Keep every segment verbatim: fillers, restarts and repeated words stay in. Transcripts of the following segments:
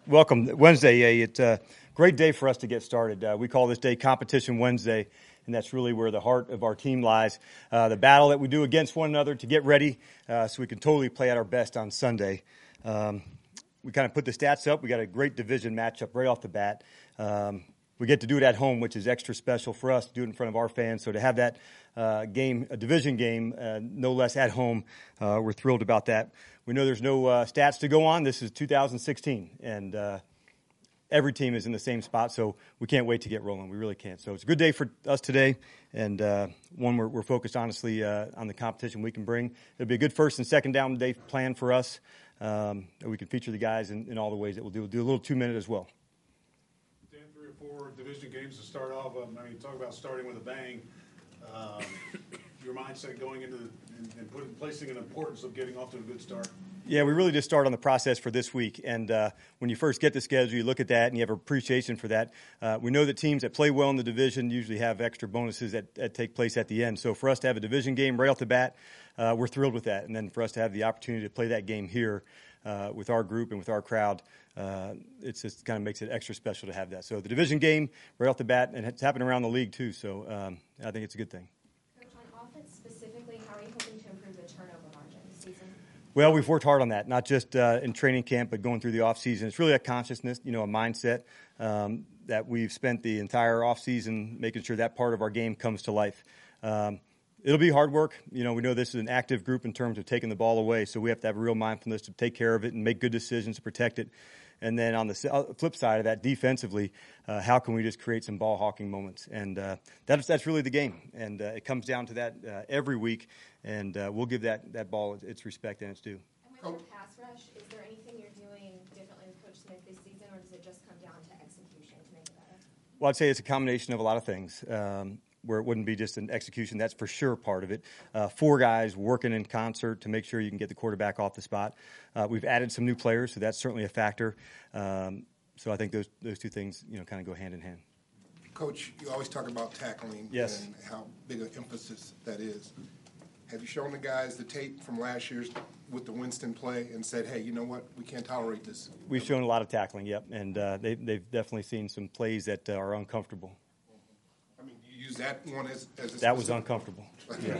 Welcome. Wednesday, it's a great day for us to get started. Uh, we call this day Competition Wednesday, and that's really where the heart of our team lies. Uh, the battle that we do against one another to get ready uh, so we can totally play at our best on Sunday. Um, we kind of put the stats up. We got a great division matchup right off the bat. Um, we get to do it at home, which is extra special for us to do it in front of our fans. So to have that uh, game, a division game, uh, no less at home, uh, we're thrilled about that. We know there's no uh, stats to go on. This is two thousand sixteen, and uh, every team is in the same spot, so we can't wait to get rolling. We really can't. So it's a good day for us today, and uh, one we're, we're focused, honestly, uh, on the competition we can bring. It'll be a good first and second down day plan for us. Um, we can feature the guys in, in all the ways that we'll do. We'll do a little two-minute as well. Dan, three or four division games to start off. Um, I mean, talk about starting with a bang. Um, your mindset going into the, and, and putting, placing an importance of getting off to a good start. Yeah, we really just start on the process for this week. And uh, when you first get the schedule, you look at that and you have appreciation for that. Uh, we know that teams that play well in the division usually have extra bonuses that, that take place at the end. So for us to have a division game right off the bat, uh, we're thrilled with that. And then for us to have the opportunity to play that game here uh, with our group and with our crowd, uh, it's just kind of makes it extra special to have that. So the division game right off the bat, and it's happening around the league too. So um, I think it's a good thing. Specifically, how are you hoping to improve the turnover margin this season? Well, we've worked hard on that, not just uh, in training camp, but going through the offseason. It's really a consciousness, you know, a mindset um, that we've spent the entire offseason making sure that part of our game comes to life. Um, it'll be hard work. You know, we know this is an active group in terms of taking the ball away, so we have to have a real mindfulness to take care of it and make good decisions to protect it. And then on the flip side of that, defensively, uh, how can we just create some ball hawking moments? And uh, that's that's really the game. And uh, it comes down to that uh, every week, and uh, we'll give that, that ball its respect and its due. And with your pass rush, is there anything you're doing differently with Coach Smith this season, or does it just come down to execution to make it better? Well, I'd say it's a combination of a lot of things. Um, where it wouldn't be just an execution, that's for sure part of it. Uh, four guys working in concert to make sure you can get the quarterback off the spot. Uh, we've added some new players, so that's certainly a factor. Um, so I think those those two things, you know, kind of go hand in hand. Coach, you always talk about tackling yes. and how big an emphasis that is. Have you shown the guys the tape from last year's with the Winston play and said, hey, you know what, we can't tolerate this? We've shown a lot of tackling, yep, and uh, they, they've definitely seen some plays that uh, are uncomfortable. I mean, you use that one as, as a that was uncomfortable. Yeah.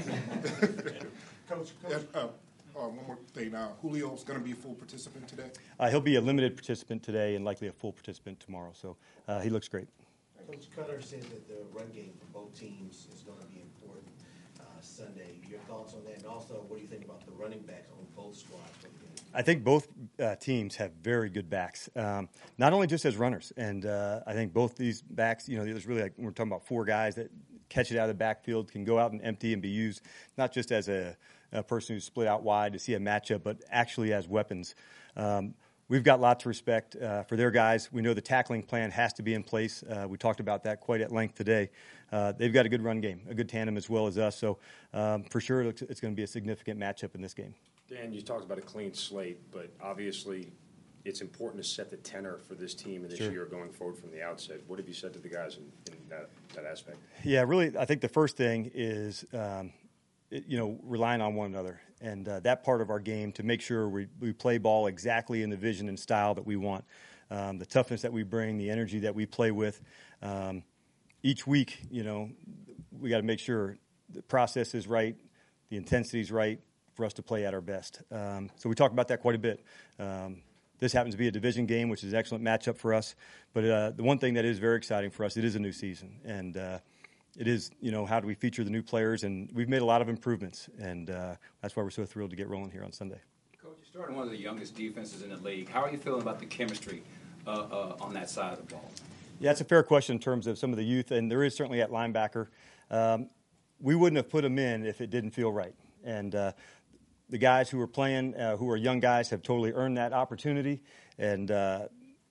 Coach, Coach. Uh, uh, one more thing. Uh, Julio's going to be a full participant today? Uh, he'll be a limited participant today and likely a full participant tomorrow. So uh, he looks great. Coach Cutter said that the run game for both teams is going to be important uh, Sunday. Your thoughts on that? And also, what do you think about the running backs on both squads for the game? I think both uh, teams have very good backs, um, not only just as runners. And uh, I think both these backs, you know, there's really like we're talking about four guys that catch it out of the backfield, can go out and empty and be used not just as a, a person who's split out wide to see a matchup, but actually as weapons. Um, we've got lots of respect uh, for their guys. We know the tackling plan has to be in place. Uh, we talked about that quite at length today. Uh, they've got a good run game, a good tandem as well as us. So um, for sure it's, it's going to be a significant matchup in this game. Dan, you talked about a clean slate, but obviously it's important to set the tenor for this team and this sure. year going forward from the outset. What have you said to the guys in, in that, that aspect? Yeah, really, I think the first thing is, um, it, you know, relying on one another. And uh, that part of our game to make sure we, we play ball exactly in the vision and style that we want. Um, the toughness that we bring, the energy that we play with. Um, each week, you know, we got to make sure the process is right, the intensity is right for us to play at our best. Um, so we talk about that quite a bit. Um, This happens to be a division game, which is an excellent matchup for us. But uh, the one thing that is very exciting for us, it is a new season. And uh, it is, you know, how do we feature the new players? And we've made a lot of improvements. And uh, that's why we're so thrilled to get rolling here on Sunday. Coach, you're starting one of the youngest defenses in the league. How are you feeling about the chemistry uh, uh, on that side of the ball? Yeah, it's a fair question in terms of some of the youth. And there is certainly at linebacker. Um, we wouldn't have put them in if it didn't feel right. And uh, the guys who are playing, uh, who are young guys, have totally earned that opportunity. And uh,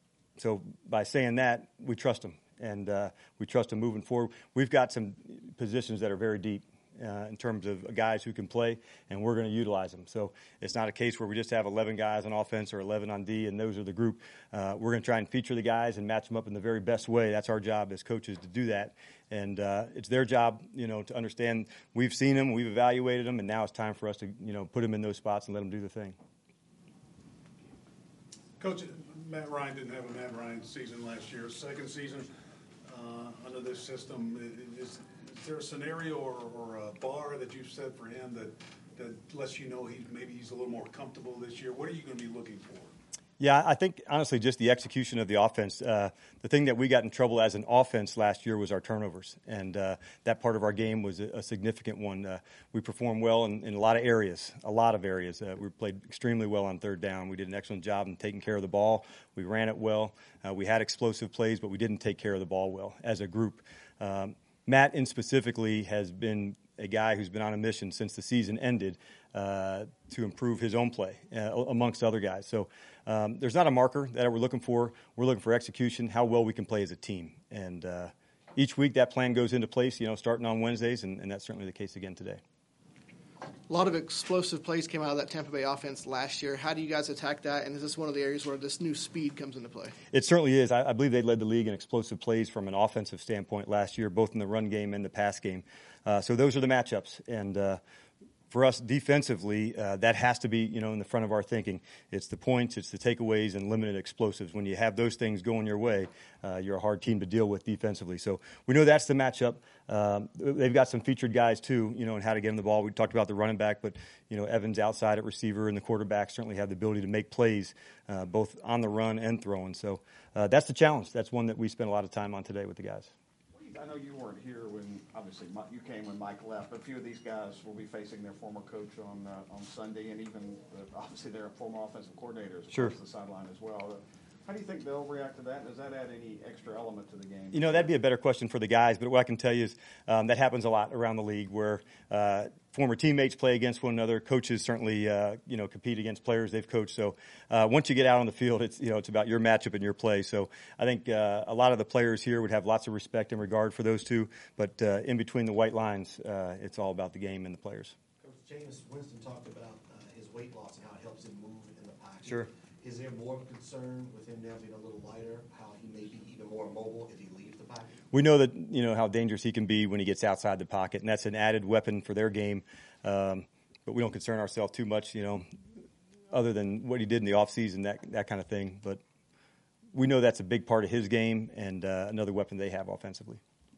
so by saying that, we trust them. And uh, we trust them moving forward. We've got some positions that are very deep uh, in terms of guys who can play, and we're going to utilize them. So it's not a case where we just have eleven guys on offense or eleven on D, and those are the group. Uh, we're going to try and feature the guys and match them up in the very best way. That's our job as coaches to do that. And uh, it's their job, you know, to understand we've seen them, we've evaluated them, and now it's time for us to, you know, put them in those spots and let them do the thing. Coach, Matt Ryan didn't have a Matt Ryan season last year. Second season uh, under this system, is, is there a scenario or, or a bar that you've set for him that, that lets you know he maybe he's a little more comfortable this year? What are you going to be looking for? Yeah, I think, honestly, just the execution of the offense. Uh, the thing that we got in trouble as an offense last year was our turnovers, and uh, that part of our game was a, a significant one. Uh, we performed well in, in a lot of areas, a lot of areas. Uh, we played extremely well on third down. We did an excellent job in taking care of the ball. We ran it well. Uh, we had explosive plays, but we didn't take care of the ball well as a group. Um, Matt, in specifically, has been a guy who's been on a mission since the season ended uh, to improve his own play uh, amongst other guys. So um, there's not a marker that we're looking for. We're looking for execution, how well we can play as a team. And uh, each week that plan goes into place, you know, starting on Wednesdays, and, and that's certainly the case again today. A lot of explosive plays came out of that Tampa Bay offense last year. How do you guys attack that, and is this one of the areas where this new speed comes into play? It certainly is. I, I believe they led the league in explosive plays from an offensive standpoint last year, both in the run game and the pass game. Uh, so those are the matchups. And uh, for us defensively, uh, that has to be, you know, in the front of our thinking. It's the points, it's the takeaways, and limited explosives. When you have those things going your way, uh, you're a hard team to deal with defensively. So we know that's the matchup. Um, they've got some featured guys, too, you know, and how to get them the ball. We talked about the running back, but, you know, Evans outside at receiver and the quarterback certainly have the ability to make plays, uh, both on the run and throwing. So uh, that's the challenge. That's one that we spent a lot of time on today with the guys. I know you weren't here when, obviously, you came when Mike left, but a few of these guys will be facing their former coach on uh, on Sunday, and even, uh, obviously, they're former offensive coordinators Sure. across the sideline as well. How do you think they'll react to that? Does that add any extra element to the game? You know, that'd be a better question for the guys, but what I can tell you is um, that happens a lot around the league where uh, former teammates play against one another. Coaches certainly, uh, you know, compete against players they've coached. So uh, once you get out on the field, it's, you know, it's about your matchup and your play. So I think uh, a lot of the players here would have lots of respect and regard for those two, but uh, in between the white lines, uh, it's all about the game and the players. Coach Jameis Winston talked about uh, his weight loss and how it helps him move in the pocket. Sure. Is there more of a concern with him now being a little lighter, how he may be even more mobile if he leaves the pocket? We know that, you know, how dangerous he can be when he gets outside the pocket, and that's an added weapon for their game. Um, but we don't concern ourselves too much, you know, other than what he did in the offseason, that that kind of thing. But we know that's a big part of his game and uh, another weapon they have offensively.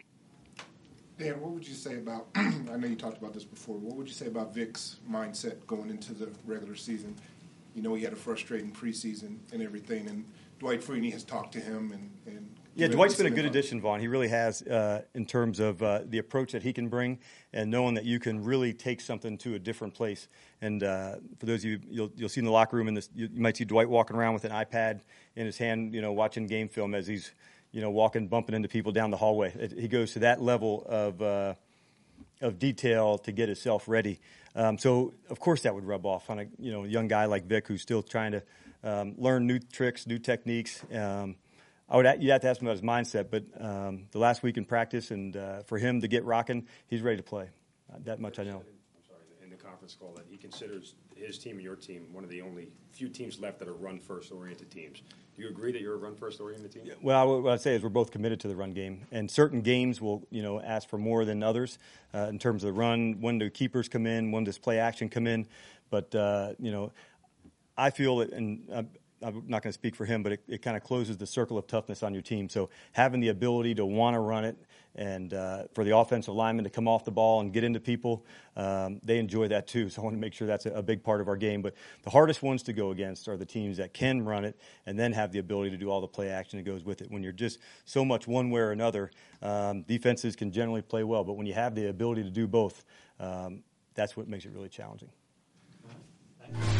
Dan, what would you say about, I know you talked about this before, what would you say about Vic's mindset going into the regular season? You know, he had a frustrating preseason and everything, and Dwight Freeney has talked to him. and, and Yeah, Dwight's been a good addition, Vaughn. He really has uh, in terms of uh, the approach that he can bring and knowing that you can really take something to a different place. And uh, for those of you, you'll, you'll see in the locker room, in this, you, you might see Dwight walking around with an iPad in his hand, you know, watching game film as he's, you know, walking, bumping into people down the hallway. It, he goes to that level of uh, of detail to get himself ready. Um, so, of course, that would rub off on a you know young guy like Vic who's still trying to um, learn new tricks, new techniques. Um, I would you'd have to ask him about his mindset, but um, the last week in practice and uh, for him to get rocking, he's ready to play. Uh, that much I know. I'm sorry, in the conference call that he considers his team and your team one of the only few teams left that are run-first oriented teams. Do you agree that you're a run-first oriented team? Well, what I'd say is we're both committed to the run game, and certain games will, you know, ask for more than others uh, in terms of the run. When do keepers come in? When does play action come in? But uh, you know, I feel that, and I'm, I'm not going to speak for him, but it, it kind of closes the circle of toughness on your team. So having the ability to want to run it, and uh, for the offensive linemen to come off the ball and get into people, um, they enjoy that too. So I want to make sure that's a, a big part of our game. But the hardest ones to go against are the teams that can run it and then have the ability to do all the play action that goes with it. When you're just so much one way or another, um, defenses can generally play well. But when you have the ability to do both, um, that's what makes it really challenging. Thank you.